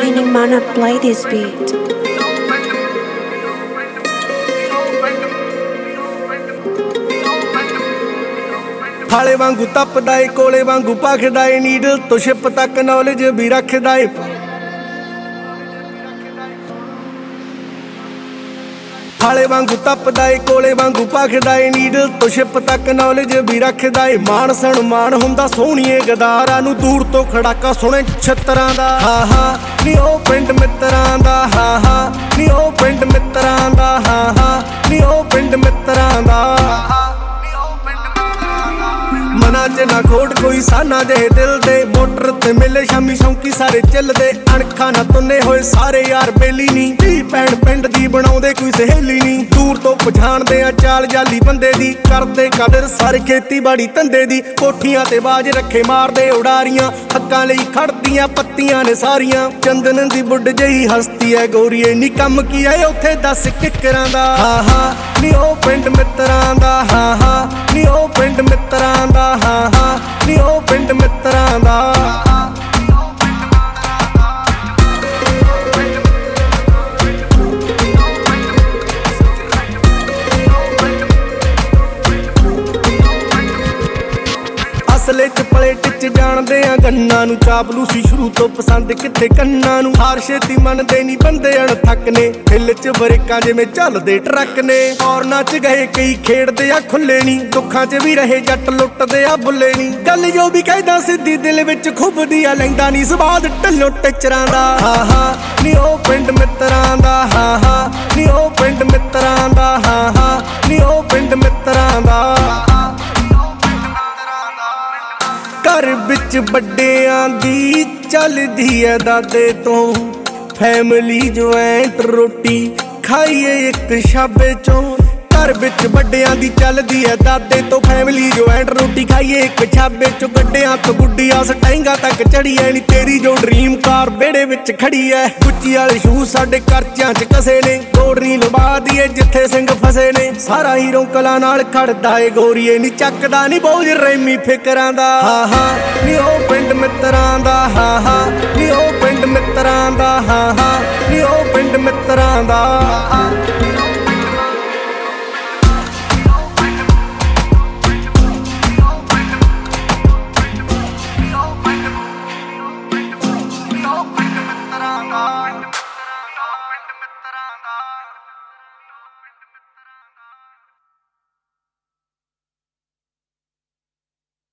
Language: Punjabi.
Any mana play this beat. ਹਾਲੇ ਵਾਂਗੂ ਤਪਦਾ ਏ ਕੋਲੇ ਵਾਂਗੂ ਭਖਦਾ ਏ ਨੀਡਲ ਤੋਂ ਸ਼ਿਪ ਤੱਕ ਨੌਲੇਜ ਵੀ ਰੱਖਦਾ ਏ ਹਾਲੇ ਵਾਂਗੂ ਤਪਦਾ ਏ ਕੋਲੇ ਵਾਂਗੂ ਭਖਦਾ ਏ ਨੀਡਲ ਤੋਂ ਸ਼ਿਪ ਤੱਕ ਨੌਲੇਜ ਵੀ ਰੱਖਦਾ ਏ ਮਾਣ ਸਨਮਾਨ ਹੁੰਦਾ ਸੋਹਣੀਏ ਗਦਾਰਾਂ ਨੂੰ ਦੂਰ ਤੋਂ ਖੜਾਕਾ ਸੁਣੇ ਛੱਤਰਾਂ ਦਾ ਹਾਂ ਹਾਂ ਨੀ ਉਹ ਪਿੰਡ ਮਿੱਤਰਾਂ ਦਾ ਹਾਂ ਹਾਂ ਨੀ ਉਹ ਪਿੰਡ ਮਿੱਤਰਾਂ ਦਾ ਹਾਂ ਹਾਂ ਨੀ ਉਹ ਪਿੰਡ ਮਿੱਤਰਾਂ ਦਾ ਮਨਾਂ 'ਚ ਨਾ ਖੋਟ ਕੋਈ ਸਾਨਾ ਦੇ ਦਿਲ ਦੇ ਮੋਟਰ ਤੇ ਮਿਲੇ ਸ਼ਾਮੀ ਸ਼ੌਂਕੀ ਸਾਰੇ ਚੱਲਦੇ ਅਣਖਾਂ ਨਾ ਤੁੰਨੇ ਹੋਏ ਸਾਰੇ ਯਾਰ ਬੇਲੀ ਨੀ ਧੀ ਭੈਣ ਪਿੰਡ ਦੀ ਬਣਾਉਂਦੇ ਕੋਈ ਸਹੇਲੀ ਨੀ ਦੂਰ ਤੋਂ ਪਛਾਣਦੇ ਆ ਚਾਲ ਜਾਲੀ ਬੰਦੇ ਦੀ ਕਰਦੇ ਕਦਰ ਸਾਰੇ ਖੇਤੀਬਾੜੀ ਧੰਦੇ ਦੀ ਕੋਠੀਆਂ ਤੇ ਬਾਜ ਰੱਖੇ ਮਾਰਦੇ ਉਡਾਰੀਆਂ ਹੱਕਾਂ ਲਈ ਖੜਦੀਆਂ ਪੱਤੀਆਂ ਨੇ ਸਾਰੀਆਂ ਚੰਦਨ ਦੀ ਬੁੱਢ ਜਹੀ ਹਸਤੀ ਐ ਗੋਰੀਏ ਨੀ ਕੰਮ ਕੀ ਐ ਉੱਥੇ ਦੱਸ ਕਿੱਕਰਾਂ ਦਾ ਹਾਂ ਹਾਂ ਨੀ ਉਹ ਪਿੰਡ ਮਿੱਤਰਾਂ ਦਾ ਹਾਂ ਹਾਂ ਨੀ ਉਹ ਪਿੰਡ ਮਿੱਤਰਾਂ ਦਾ ਹਾਂ ਹਾਂ ਨੀ ਉਹ ਪਿੰਡ ਮਿੱਤਰਾਂ ਦਾ ਅਸਲੇ ਚ ਪਲੇਟ ਚ ਜਾਣਦੇ ਆ ਗੰਨਾਂ ਨੂੰ ਚਾਪਲੂਸੀ ਸ਼ੁਰੂ ਤੋਂ ਪਸੰਦ ਕਿੱਥੇ ਕੰਨਾਂ ਨੂੰ ਹਾਰ ਛੇਤੀ ਮੰਨਦੇ ਨਹੀਂ ਬੰਦੇ ਅਣਥੱਕ ਨੇ ਹਿੱਲ ਚ ਬਰੇਕਾਂ ਜਿਵੇਂ ਚੱਲਦੇ ਟਰੱਕ ਨੇ ਔਰਨਾਂ ਚ ਗਏ ਕਈ ਖੇਡਦੇ ਆ ਖੁੱਲੇ ਨਹੀਂ ਦੁੱਖਾਂ ਚ ਵੀ ਰਹੇ ਜੱਟ ਲੁੱਟਦੇ ਆ ਬੁੱਲੇ ਨਹੀਂ ਗੱਲ ਜੋ ਵੀ ਕਹਿਦਾ ਸਿੱਧੀ ਦਿਲ ਵਿੱਚ ਖੁੱਬਦੀ ਆ ਲੈਂਦਾ ਨਹੀਂ ਸਵਾਦ ਢੱਲੋਂ ਟਿਚਰਾਂ ਦਾ ਹਾਂ ਹਾਂ ਨੀ ਉਹ ਪਿੰਡ ਮਿੱਤਰਾਂ ਦਾ ਹਾਂ ਹਾਂ ਨੀ ਉਹ ਪਿੰਡ ਮਿੱਤਰਾਂ ਦਾ ਹਾਂ ਹਾਂ ਨੀ ਉਹ ਪਿੰਡ ਮਿੱਤਰਾਂ ਦਾ ਘਰ ਵਿੱਚ ਵੱਡਿਆਂ ਦੀ ਚੱਲਦੀ ਐ ਦਾਦੇ ਤੋਂ ਫੈਮਿਲੀ ਜੁਆਇੰਟ ਰੋਟੀ ਖਾਈਏ ਇੱਕ ਛਾਬੇ ਚੋਂ ਘਰ ਵਿੱਚ ਵੱਡਿਆਂ ਦੀ ਚੱਲਦੀ ਐ ਦਾਦੇ ਤੋਂ ਫੈਮਿਲੀ ਜੁਆਇੰਟ ਰੋਟੀ ਖਾਈਏ ਇੱਕ ਛਾਬੇ ਚੋਂ ਗੱਡਿਆਂ ਤੋਂ ਗੁੱਡੀਆਂ ਸਟੈਂਗਾ ਤੱਕ ਚੜੀ ਐ ਨੀ ਤੇਰੀ ਜੋ ਡ੍ਰੀਮ ਕਾਰ ਵਿਹੜੇ ਵਿੱਚ ਖੜੀ ਐ ਗੁੱਚੀ ਵਾਲੇ ਸ਼ੂਜ਼ ਸਾਡੇ ਕਰਚਿਆਂ 'ਚ ਕਸੇ ਨੇ ਗੋਰੀ ਲਵਾ ਦੀਏ ਜਿੱਥੇ ਸਿੰਘ ਫਸੇ ਨੇ ਸਾਰਾ ਹੀਰੋ ਕਲਾ ਨਾਲ ਖੜਦਾ ਏ ਗੋਰੀਏ ਨੀ ਚੱਕਦਾ ਨੀ ਬੋਝ ਰੈਮੀ ਫਿਕਰਾਂ ਦਾ ਹਾਂ ਹਾਂ ਨੀ ਉਹ ਪਿੰਡ ਮਿੱਤਰਾਂ ਦਾ ਹਾਂ ਹਾਂ ਨੀ ਉਹ ਪਿੰਡ ਮਿੱਤਰਾਂ ਦਾ ਹਾਂ ਹਾਂ ਨੀ ਉਹ ਪਿੰਡ ਮਿੱਤਰਾਂ ਦਾ